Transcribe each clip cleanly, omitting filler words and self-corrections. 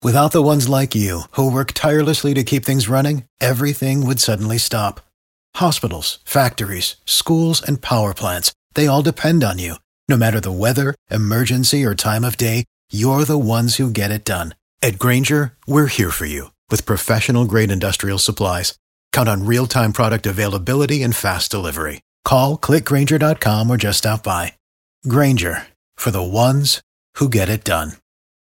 Without the ones like you, who work tirelessly to keep things running, everything would suddenly stop. Hospitals, factories, schools, and power plants, they all depend on you. No matter the weather, emergency, or time of day, you're the ones who get it done. At Grainger, we're here for you with professional-grade industrial supplies. Count on real-time product availability and fast delivery. Call, click Grainger.com, or just stop by. Grainger, for the ones who get it done.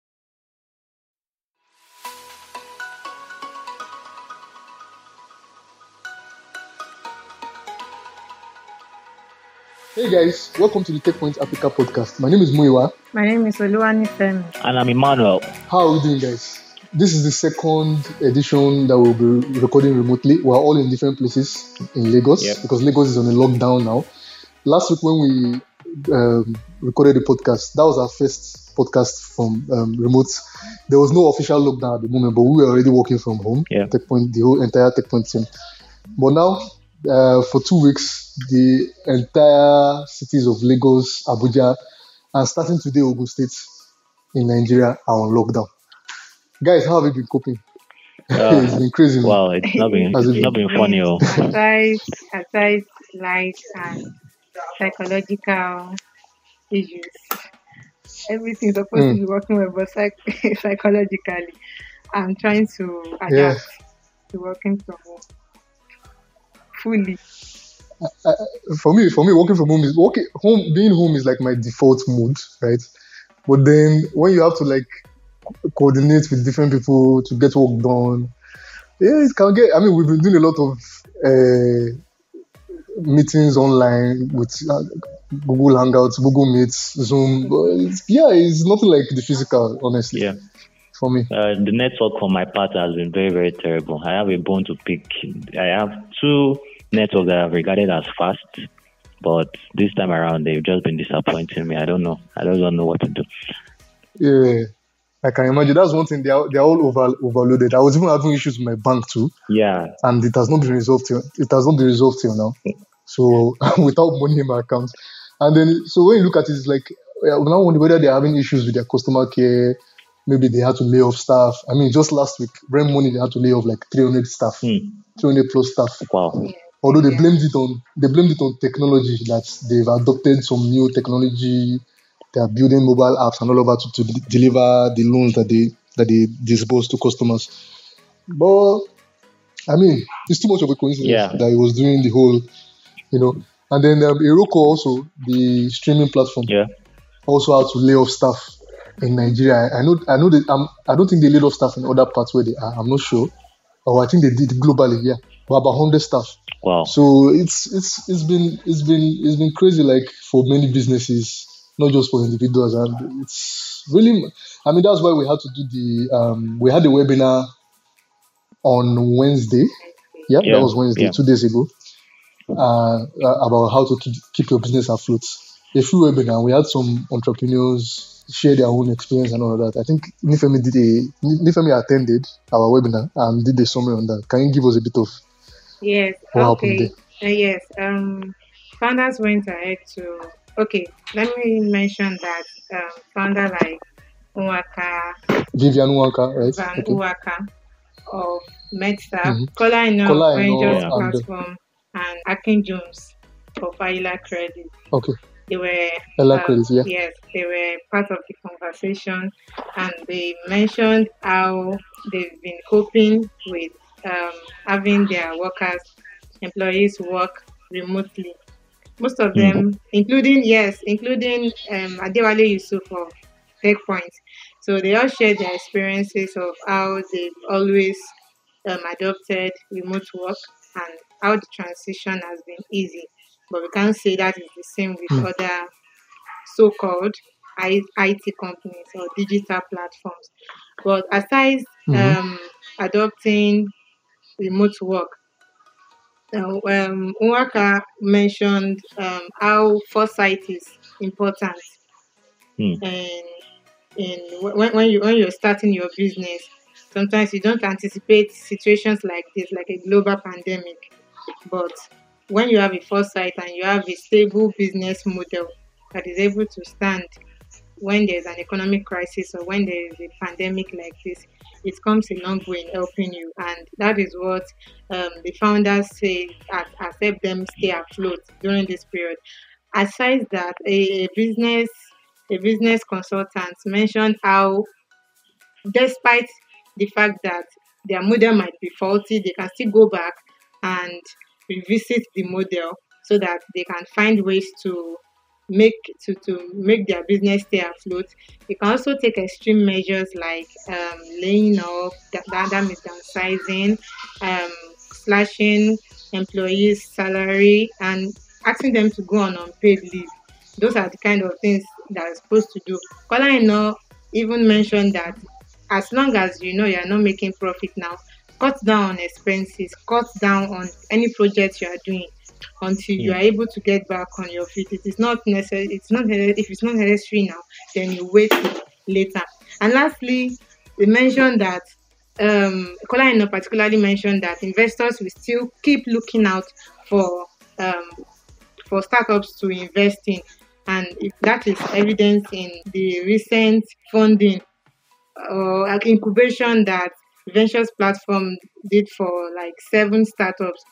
Hey guys, welcome to the TechPoint Africa podcast. My name is Muiwa. My name is Oluwanifemi. And I'm Emmanuel. How are we doing, guys? This is the second edition that we'll be recording remotely. We're all in different places in Lagos because Lagos is on a lockdown now. Last week when we recorded the podcast, that was our first podcast from remote. There was no official lockdown at the moment, but we were already working from home. TechPoint, the whole entire TechPoint team. But now, for 2 weeks, the entire cities of Lagos, Abuja, and starting today, Ogun State in Nigeria are on lockdown. Guys, how have you been coping? It's been crazy. Wow, it's not been funny. Aside life and psychological issues, everything's supposed to be working well, but psychologically, I'm trying to adapt to working from home fully. For me, working from home being home is like my default mood, right? But then when you have to like coordinate with different people to get work done, it can get. I mean, we've been doing a lot of meetings online with Google Hangouts, Google Meets, Zoom. It's nothing like the physical, honestly. Yeah. For me, the network for my part has been very, very terrible. I have a bone to pick. I have two networks that I've regarded as fast, but this time around they've just been disappointing me. I don't know what to do. Yeah, I can imagine. That's one thing. They're all overloaded. I was even having issues with my bank too. Yeah, and it has not been resolved till now. So without money in my account, and then so when you look at it, it's like now wonder whether they're having issues with their customer care. Maybe they had to lay off staff. I mean, just last week, Brand Money, they had to lay off like 300 staff, 300 plus staff. Wow. Although they blamed it on technology, that they've adopted some new technology. They are building mobile apps and all over to deliver the loans that they disburse to customers. But I mean, it's too much of a coincidence that he was doing the whole, And then Iroko also, the streaming platform, also had to lay off staff in Nigeria. I know that I don't think they laid off staff in other parts where they are. I'm not sure, or I think they did globally. Yeah, but about 100 staff. Wow. So it's been crazy, like for many businesses, not just for individuals, and it's really. I mean, that's why we had to do we had a webinar on Wednesday. Yeah, that was Wednesday, 2 days ago, about how to keep your business afloat. A free webinar. We had some entrepreneurs share their own experience and all of that. I think Nifemi attended our webinar and did a summary on that. Can you give us a bit of what happened there? Yes. Founders went ahead to. Okay, let me mention that founder like Vivian Nwaka, right? Nwaka of MedStaff, Kola Ino Ventures Platform, and Akin Jones of Ayla Credit. Okay. They were Yes, they were part of the conversation, and they mentioned how they've been coping with having their employees work remotely. Most of them, including Adewale Yusuf of TechPoint. So they all shared their experiences of how they've always adopted remote work and how the transition has been easy. But we can't say that is the same with other so-called IT companies or digital platforms. But aside adopting remote work, Nwaka mentioned how foresight is important. And when you're starting your business, sometimes you don't anticipate situations like this, like a global pandemic. But when you have a foresight and you have a stable business model that is able to stand when there's an economic crisis or when there is a pandemic like this, it comes a long way in helping you. And that is what the founders say has helped them stay afloat during this period. Aside that, a business consultant mentioned how, despite the fact that their model might be faulty, they can still go back and revisit the model so that they can find ways to make their business stay afloat. They can also take extreme measures like laying off, that means downsizing, slashing employees' salary, and asking them to go on unpaid leave. Those are the kind of things that are supposed to do. Kola Aina even mentioned that as long as you know you're not making profit now, cut down on expenses, cut down on any projects you are doing until you are able to get back on your feet. It is not necessary. If it's not necessary now, then you wait later. And lastly, they mentioned that Kola Aina particularly mentioned that investors will still keep looking out for startups to invest in, and if that is evident in the recent funding or incubation that Ventures platform did for like 7 startups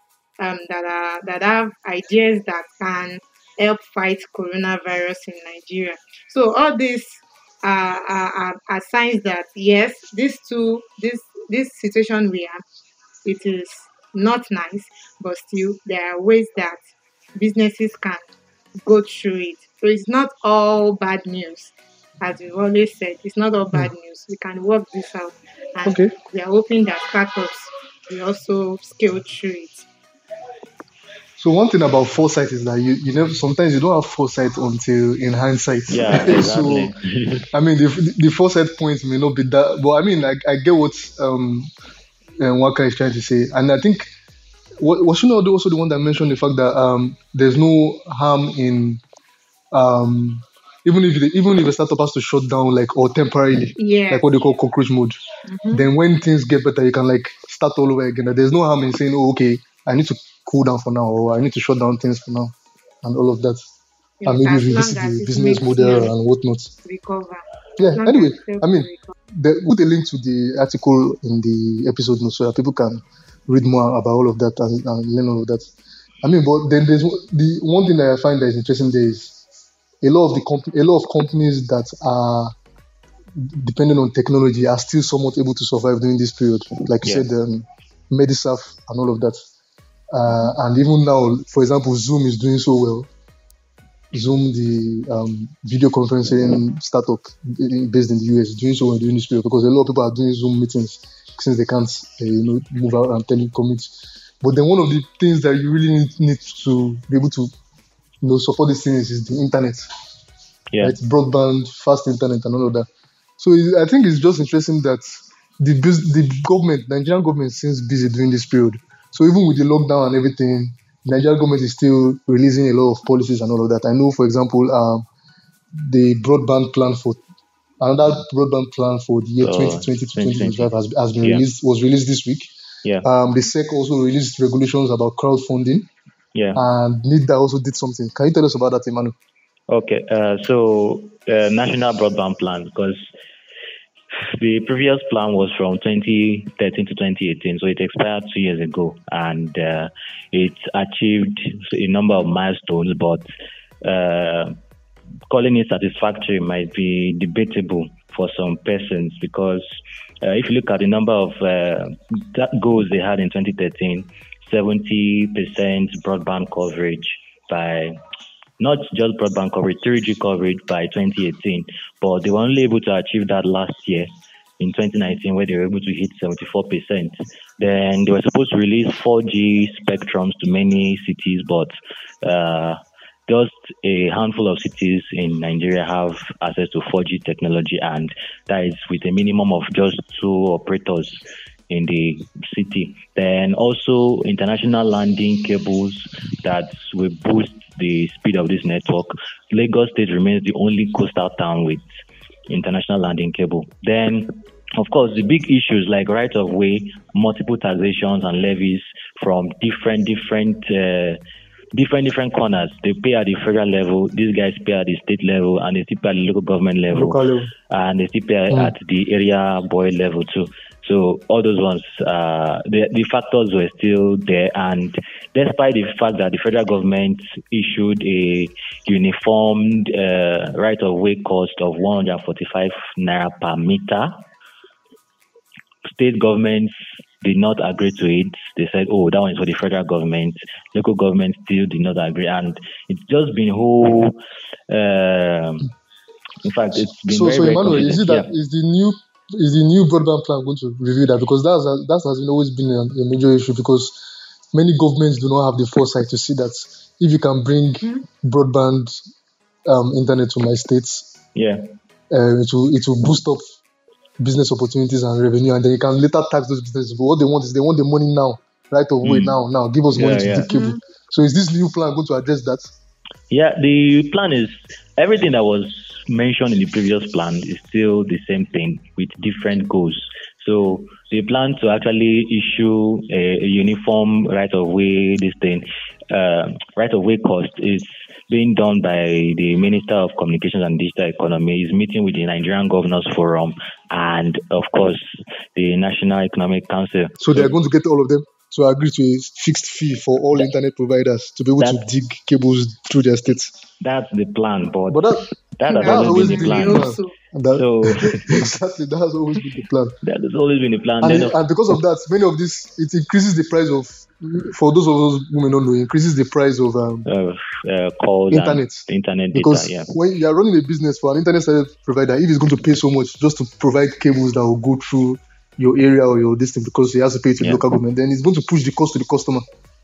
that have ideas that can help fight coronavirus in Nigeria. So all these are signs that yes, this situation we are, it is not nice, but still there are ways that businesses can go through it. So it's not all bad news. As we've always said, it's not all bad news. We can work this out. And we are hoping that startups will also scale through it. So one thing about foresight is that you never, sometimes you don't have foresight until in hindsight. Yeah, exactly. So I mean the foresight point may not be that, but I mean I get what Waka is trying to say, and I think was she not also the one that mentioned the fact that there's no harm in even if a startup has to shut down or temporarily, like what they call cockroach mode, then when things get better, you can start all over again. There's no harm in saying, oh, okay, I need to cool down for now, or I need to shut down things for now, and all of that, and maybe revisit the business model and whatnot. Recover. Yeah. Anyway, I mean, put a link to the article in the episode notes so that people can read more about all of that and learn all of that. I mean, but then there's the one thing that I find that is interesting there is a lot of companies that are dependent on technology are still somewhat able to survive during this period. Like you said, Medisaf and all of that. And even now, for example, Zoom is doing so well. Zoom, the video conferencing startup based in the US, is doing so well during this period because a lot of people are doing Zoom meetings since they can't move out and telecommute. But then one of the things that you really need to be able to support these things is the internet. Yeah. Right? Broadband, fast internet and all of that. So I think it's just interesting that the government, Nigerian government, seems busy during this period. So even with the lockdown and everything, the Nigerian government is still releasing a lot of policies and all of that. I know, for example, the broadband plan for the year 2020 to 2025 has been released this week. Yeah. The SEC also released regulations about crowdfunding. Yeah. And NIDA also did something. Can you tell us about that, Emmanuel? Okay. So national broadband plan, because the previous plan was from 2013 to 2018, so it expired 2 years ago, and it achieved a number of milestones, but calling it satisfactory might be debatable for some persons, because if you look at the number of goals they had in 2013, 70% broadband coverage by, not just broadband coverage, 3G coverage by 2018, but they were only able to achieve that last year in 2019, where they were able to hit 74%. Then they were supposed to release 4G spectrums to many cities, but just a handful of cities in Nigeria have access to 4G technology, and that is with a minimum of just 2 operators in the city. Then also international landing cables that will boost the speed of this network. Lagos State remains the only coastal town with international landing cable. Then, of course, the big issues like right of way, multiple taxations and levies from different different corners. They pay at the federal level, these guys pay at the state level, and they still pay at the local government level, and they still pay at the area boy level too. So all those ones, the factors were still there, and despite the fact that the federal government issued a uniformed right-of-way cost of 145 naira per meter, state governments did not agree to it. They said, "Oh, that one is for the federal government." Local government still did not agree, and it's just been whole. In fact, it's been so very, so very Emmanuel, is it that yeah. is the new broadband plan going to review that? Because that has always been a major issue, because many governments do not have the foresight to see that if you can bring broadband internet to my states, it will boost up business opportunities and revenue, and then you can later tax those businesses. But what they want is they want the money now, right away, now. Give us money to dig cable. So is this new plan going to address that? Yeah, the plan is everything that was mentioned in the previous plan is still the same thing with different goals. So they plan to actually issue a uniform right-of-way. Right-of-way cost is being done by the Minister of Communications and Digital Economy. Is meeting with the Nigerian Governors Forum and, of course, the National Economic Council. So they are going to get all of them to agree to a fixed fee for all internet providers to be able to dig cables through their states. That's the plan, but that has always been the plan. Exactly, that has always been the plan. That has always been the plan. And because of that, many of this, it increases the price of, for those of us who may not know, it increases the price of internet because data. When you are running a business for an internet service provider, if he's going to pay so much just to provide cables that will go through your area or your distance, because he has to pay to the local government, then he's going to push the cost to the customer.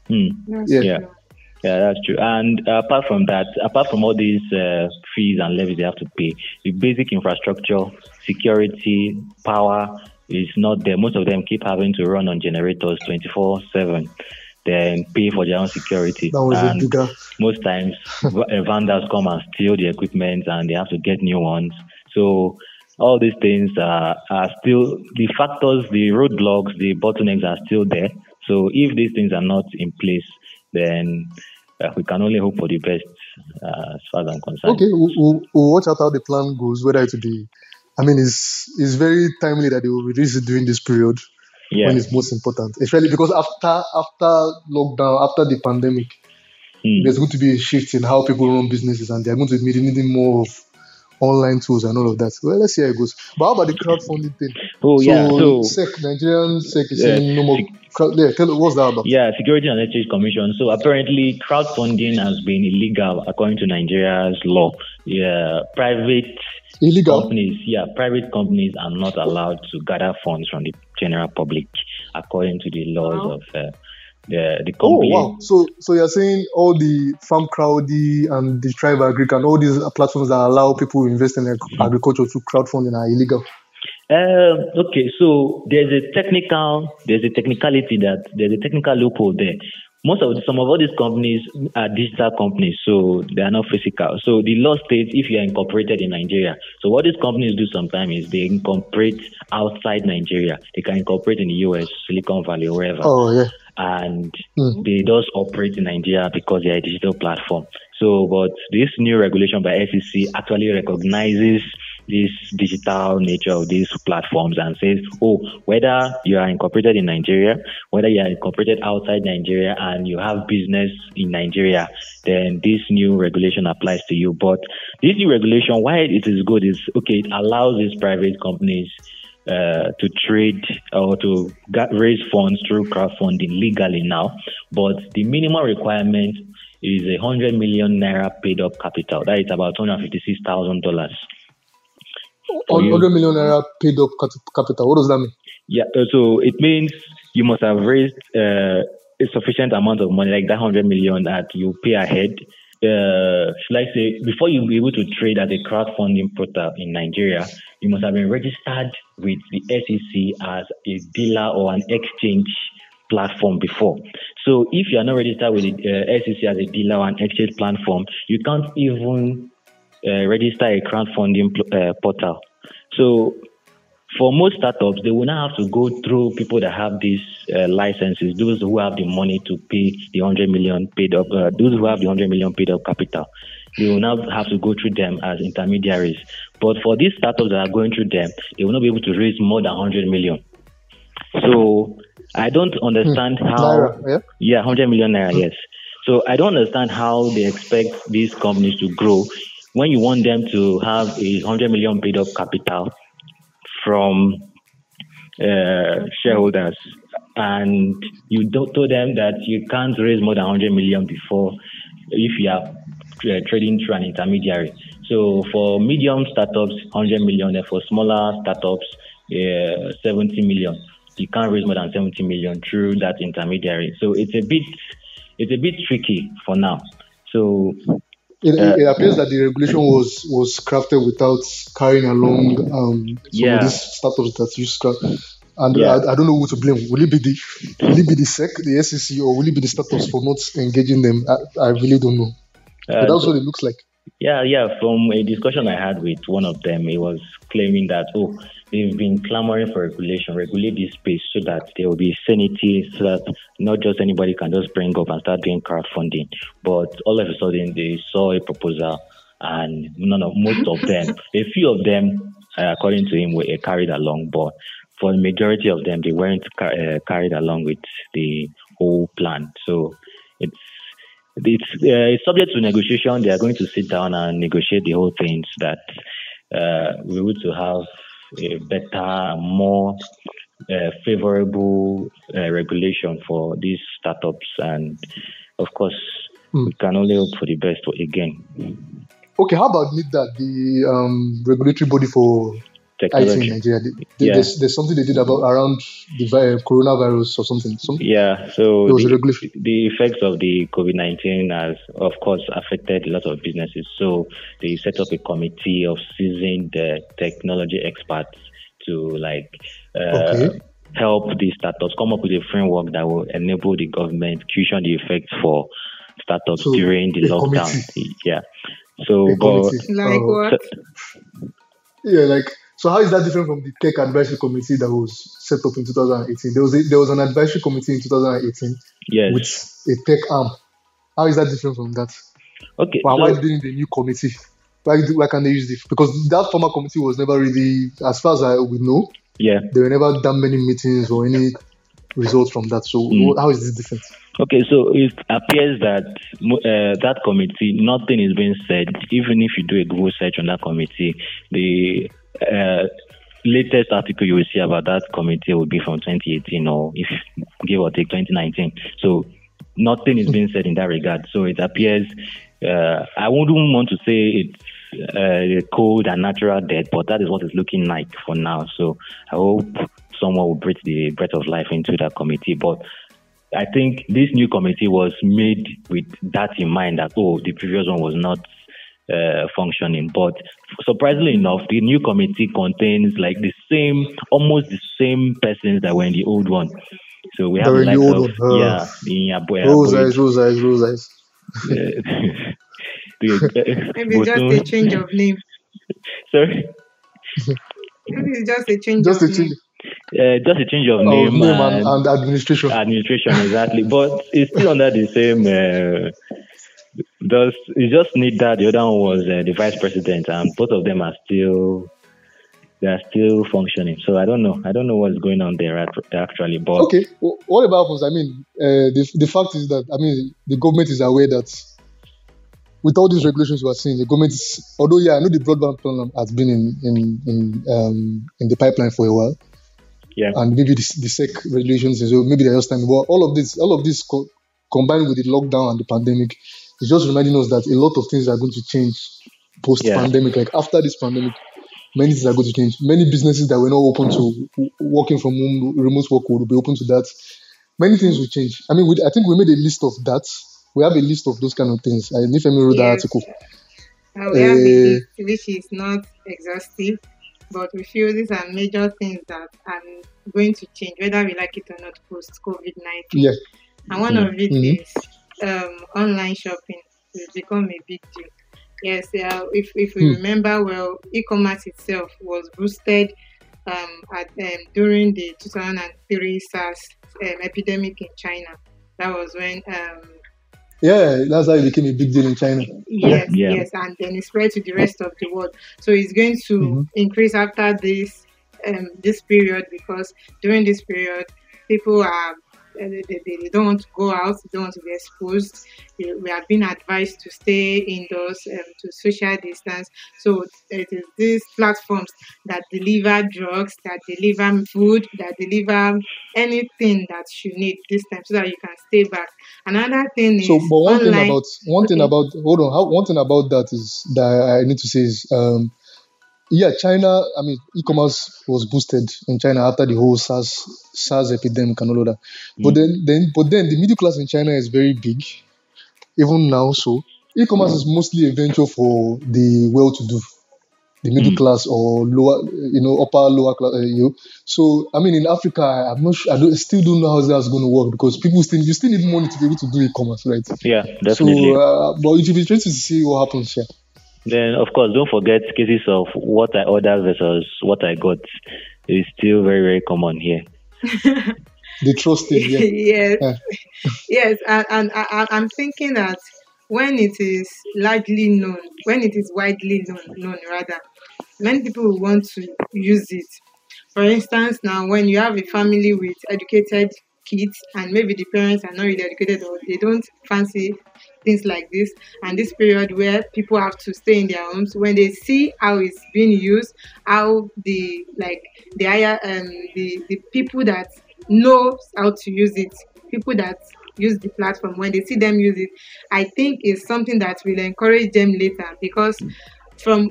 Yeah, that's true. And apart from that, apart from all these fees and levies they have to pay, the basic infrastructure, security, power is not there. Most of them keep having to run on generators 24/7, then pay for their own security. And most times, vandals come and steal the equipment, and they have to get new ones. So all these things are still the factors, the roadblocks, the bottlenecks are still there. So if these things are not in place, then we can only hope for the best as far as I'm concerned. Okay, we'll watch out how the plan goes, whether it will be... I mean, it's very timely that they will release it during this period when it's most important. Especially because after lockdown, after the pandemic, there's going to be a shift in how people run businesses, and they're going to be needing more of online tools and all of that. Well, let's see how it goes. But how about the crowdfunding thing? Nigerian SEC is saying no more. Tell us, what's that about? Yeah, Security and Exchange Commission. So apparently, crowdfunding has been illegal according to Nigeria's law. Private companies are not allowed to gather funds from the general public according to the laws of the company. Oh, wow. So you're saying all the Farm Crowdy and the Tribe Agric and all these platforms that allow people to invest in agriculture through crowdfunding are illegal? Okay, so there's a technical loophole there. Some of all these companies are digital companies, so they are not physical. So the law states if you are incorporated in Nigeria. So what these companies do sometimes is they incorporate outside Nigeria. They can incorporate in the US, Silicon Valley, or wherever. Oh, yeah. And they just operate in Nigeria because they are a digital platform. So, but this new regulation by SEC actually recognizes this digital nature of these platforms and says, whether you are incorporated in Nigeria, whether you are incorporated outside Nigeria and you have business in Nigeria, then this new regulation applies to you. But this new regulation, why it is good is, it allows these private companies to trade or to raise funds through crowdfunding legally now. But the minimum requirement is 100 million naira paid up capital. That is about $256,000. 100 million naira paid up capital. What does that mean? Yeah, so it means you must have raised a sufficient amount of money, like that 100 million that you pay ahead. Should I say, before you'll be able to trade as a crowdfunding portal in Nigeria, you must have been registered with the SEC as a dealer or an exchange platform before. So if you are not registered with the SEC as a dealer or an exchange platform, you can't even register a crowdfunding portal. So for most startups, they will now have to go through people that have these licenses, those who have the money to pay the 100 million paid up, those who have the 100 million paid up capital. They will now have to go through them as intermediaries. But for these startups that are going through them, they will not be able to raise more than 100 million. So I don't understand how. Naira, yeah? 100 million naira, yes. So I don't understand how they expect these companies to grow when you want them to have a 100 million paid up capital from shareholders, and you told them that you can't raise more than 100 million before if you are trading through an intermediary. So for medium startups, 100 million, and for smaller startups, 70 million. You can't raise more than 70 million through that intermediary. So it's a bit tricky for now. So it appears that the regulation was crafted without carrying along some of these startups that use scrap. And I don't know who to blame. Will it be the SEC, the SEC, or will it be the startups for not engaging them? I really don't know. But that's what it looks like. Yeah. From a discussion I had with one of them, he was claiming that, they've been clamoring for regulate this space so that there will be sanity, so that not just anybody can just bring up and start doing crowdfunding. But all of a sudden, they saw a proposal, and most of them, a few of them, according to him, were carried along. But for the majority of them, they weren't carried along with the whole plan. So it's subject to negotiation. They are going to sit down and negotiate the whole thing so that we want to have a better, more favorable regulation for these startups. And of course, we can only hope for the best again. Okay, how about NIDA, the regulatory body for IT in Nigeria? There's something they did around the coronavirus or something. So the effects of the COVID-19 has, of course, affected a lot of businesses. So they set up a committee of seasoned technology experts to help these startups come up with a framework that will enable the government cushion the effects for startups during the lockdown. Committee. Yeah. So, So how is that different from the Tech Advisory Committee that was set up in 2018? There was an advisory committee in 2018 with a tech arm. How is that different from that? Okay. Why do they need a new committee? Why can't they use this? Because that former committee was never really, as far as we know, there were never that many meetings or any results from that. So how is this different? Okay, so it appears that that committee, nothing is being said. Even if you do a Google search on that committee, the latest article you will see about that committee will be from 2018 or if give or take 2019. So nothing is being said in that regard. So it appears, I wouldn't want to say it's cold and natural death, but that is what it's looking like for now. So I hope someone will breathe the breath of life into that committee. But I think this new committee was made with that in mind, that the previous one was not functioning. But surprisingly enough, the new committee contains almost the same persons that were in the old one. So we have the old one. Rose eyes. Maybe just a change of name. Sorry? Maybe it's just a change of name. Just a change of name and administration. Administration, exactly. But it's still under the same. You just need that. The other one was the vice president, and both of them are still functioning. So I don't know what's going on there actually. But okay, what about us? I mean, the fact is that the government is aware that with all these regulations we are seeing, the government is, although I know the broadband plan has been in the pipeline for a while. Yeah. And maybe the SEC regulations, so maybe they're just time. But all of this combined with the lockdown and the pandemic, it's just reminding us that a lot of things are going to change post-pandemic. Like after this pandemic, many things are going to change. Many businesses that were not open to working from home, remote work will be open to that. Many things will change. I think we made a list of that. We have a list of those kind of things. I if I wrote that article. We have a list which is not exhaustive, but we feel these are major things that are going to change, whether we like it or not, post-COVID-19. Yeah. And one of it is online shopping will become a big deal. Yes, if we remember well, e-commerce itself was boosted during the 2003 SARS epidemic in China. That was when. That's how it became a big deal in China. Yes, and then it spread to the rest of the world. So it's going to increase after this period, because during this period, people are they don't want to go out, they don't want to be exposed. We have been advised to stay indoors, to social distance. So it is these platforms that deliver drugs, that deliver food, that deliver anything that you need this time, so that you can stay back. Another thing is one thing about that is that I need to say is China, I mean, e-commerce was boosted in China after the whole SARS epidemic and all of that. But then the middle class in China is very big, even now. So e-commerce is mostly a venture for the well-to-do, the middle class or lower, upper lower class. So I mean, in Africa, I'm not sure. I still don't know how that's going to work, because you still need money to be able to do e-commerce, right? Yeah, definitely. So, but it will be interesting to see what happens here. Then, of course, don't forget cases of what I ordered versus what I got is still very, very common here. The trusting, yes, and I'm thinking that when it is widely known, many people will want to use it. For instance, now when you have a family with educated kids, and maybe the parents are not really educated, or they don't fancy things like this, and this period where people have to stay in their homes, when they see how it's being used, how the people that know how to use it, people that use the platform, when they see them use it, I think it's something that will encourage them later, because from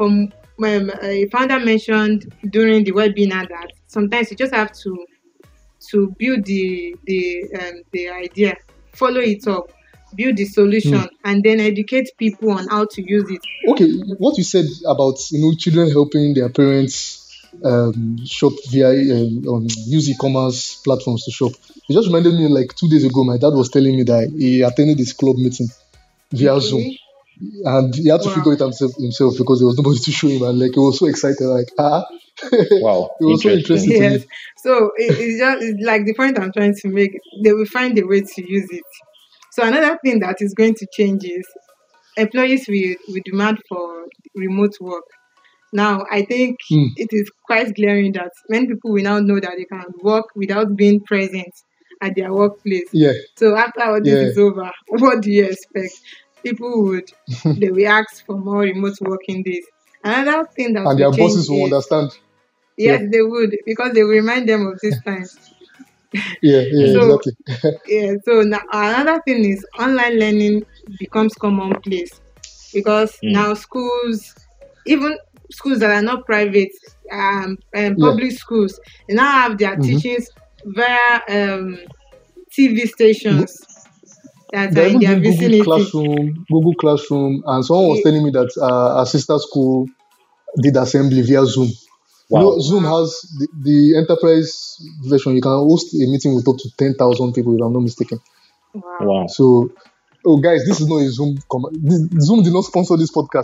a founder mentioned during the webinar that sometimes you just have to build the idea, follow it up, build the solution, and then educate people on how to use it. Okay, what you said about children helping their parents shop via use e-commerce platforms to shop, it just reminded me, like 2 days ago, my dad was telling me that he attended this club meeting via Zoom, and he had to figure it out himself because there was nobody to show him, and like he was so excited, like wow, it was so interesting to me. So it's like the point I'm trying to make, they will find a way to use it. So another thing that is going to change is employees will demand for remote work. Now, I think it is quite glaring that many people will now know that they can work without being present at their workplace. Yeah. So after all this is over, what do you expect? People they will ask for more remote working days. Another thing that and their bosses will understand. Yes, they would, because they will remind them of these times. Exactly. So now another thing is online learning becomes commonplace, because now schools, even schools that are not private, public schools, they now have their teachings via TV stations that are in their vicinity. Google Classroom, and someone was telling me that our sister school did assembly via Zoom. Wow. Zoom has the enterprise version. You can host a meeting with up to 10,000 people, if I'm not mistaken. Wow. So, guys, this is not a Zoom. Zoom did not sponsor this podcast.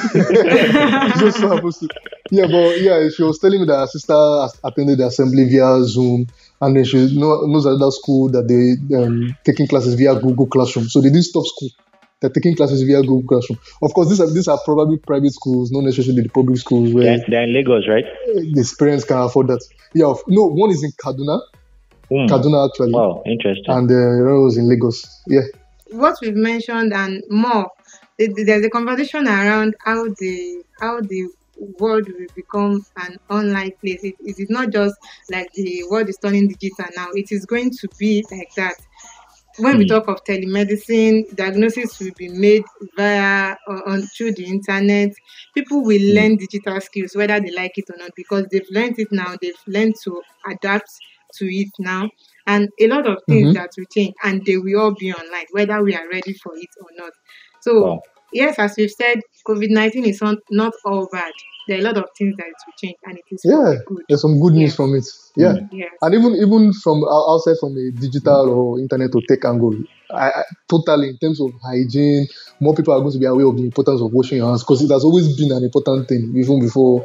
Just so happens to. She was telling me that her sister attended the assembly via Zoom, and then she knows another school that they taking classes via Google Classroom. So they didn't stop school. They're taking classes via Google Classroom. Of course, these are probably private schools, not necessarily the public schools where they're in Lagos, right? The parents can afford that. One is in Kaduna. Kaduna, actually. Wow, interesting. And the other was in Lagos. Yeah. What we've mentioned and more, there's a conversation around how the world will become an online place. It is not just like the world is turning digital now. It is going to be like that. When we talk of telemedicine, diagnosis will be made through the internet. People will learn digital skills, whether they like it or not, because they've learned it now. They've learned to adapt to it now. And a lot of things that will change, and they will all be online, whether we are ready for it or not. So, yes, as we've said, COVID-19 is not all bad. There are a lot of things that will change, and it is good. There's some good news from it. Yeah. And even from outside, from a digital or internet or tech angle, I totally, in terms of hygiene, more people are going to be aware of the importance of washing your hands, because it has always been an important thing, even before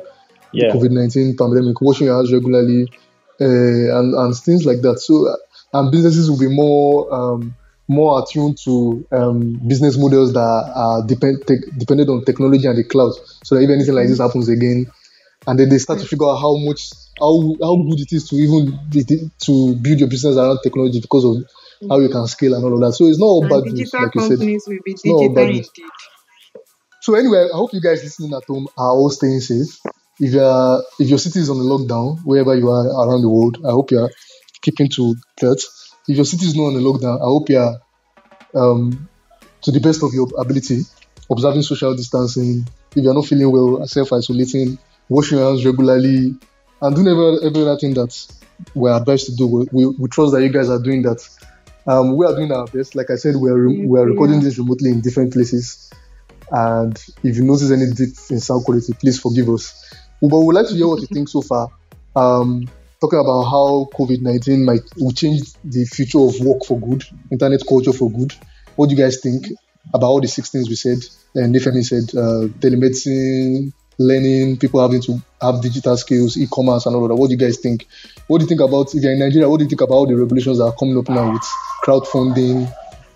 the COVID-19 pandemic, washing your hands regularly, and things like that. So, and businesses will be more attuned to business models that are dependent on technology and the cloud. So that if anything like this happens again, and then they start to figure out how good it is to to build your business around technology because of how you can scale and all of that. So it's not all bad news, like you said. Companies will be digital indeed. So anyway, I hope you guys listening at home are all staying safe. If your city is on a lockdown, wherever you are around the world, I hope you are keeping to that. If your city is not on a lockdown, I hope you are, to the best of your ability, observing social distancing. If you are not feeling well, self-isolating, washing your hands regularly, and doing every other thing that we're advised to do. We trust that you guys are doing that. We are doing our best. Like I said, we are recording this remotely in different places. And if you notice any dip in sound quality, please forgive us. But we'd like to hear what you think so far. Talking about how COVID-19 will change the future of work for good, internet culture for good. What do you guys think about all the 6 things we said? And Nifemi said telemedicine, learning, people having to have digital skills, e-commerce and all of that. What do you guys think? What do you think about, if you're in Nigeria, what do you think about all the regulations that are coming up now with crowdfunding,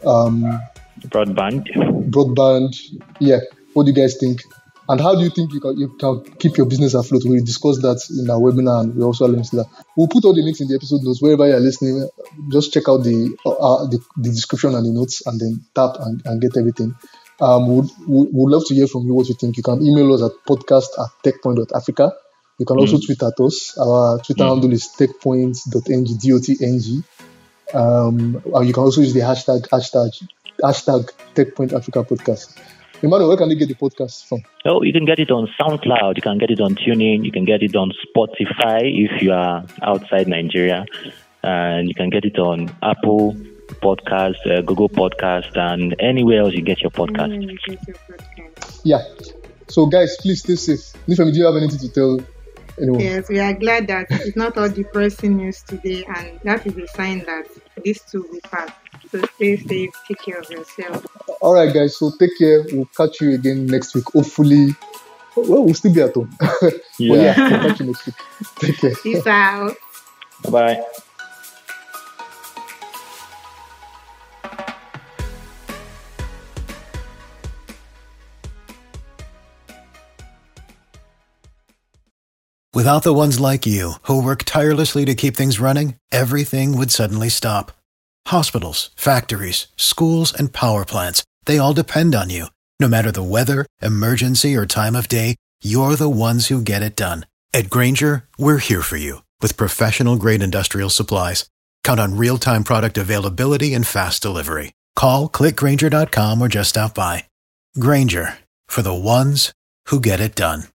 broadband? Yeah. What do you guys think? And how do you think you can keep your business afloat? We discussed that in our webinar, and we also linked to that. We'll put all the links in the episode notes. Wherever you're listening, just check out the description and the notes, and then tap and get everything. We'd love to hear from you what you think. You can email us at podcast@techpoint.africa. You can also tweet at us. Our Twitter handle is techpoint.ng, DOTNG. And you can also use the hashtag TechPointAfrica podcast. Emmanuel, where can they get the podcast from? Oh, you can get it on SoundCloud. You can get it on TuneIn. You can get it on Spotify if you are outside Nigeria. And you can get it on Apple Podcast, Google Podcast, and anywhere else you get your podcast. Yeah. So, guys, please stay safe. Nifemi, do you have anything to tell anyone? Yes, we are glad that it's not all depressing news today, and that is a sign that this too will pass. So stay safe, take care of yourself. All right, guys. So take care. We'll catch you again next week. Hopefully, we'll still be at home. Yeah. We'll catch you next week. Take care. Peace out. Bye. Without the ones like you, who work tirelessly to keep things running, everything would suddenly stop. Hospitals, factories, schools, and power plants, they all depend on you. No matter the weather, emergency, or time of day, you're the ones who get it done. At Grainger, we're here for you with professional-grade industrial supplies. Count on real-time product availability and fast delivery. Call, click Grainger.com, or just stop by. Grainger, for the ones who get it done.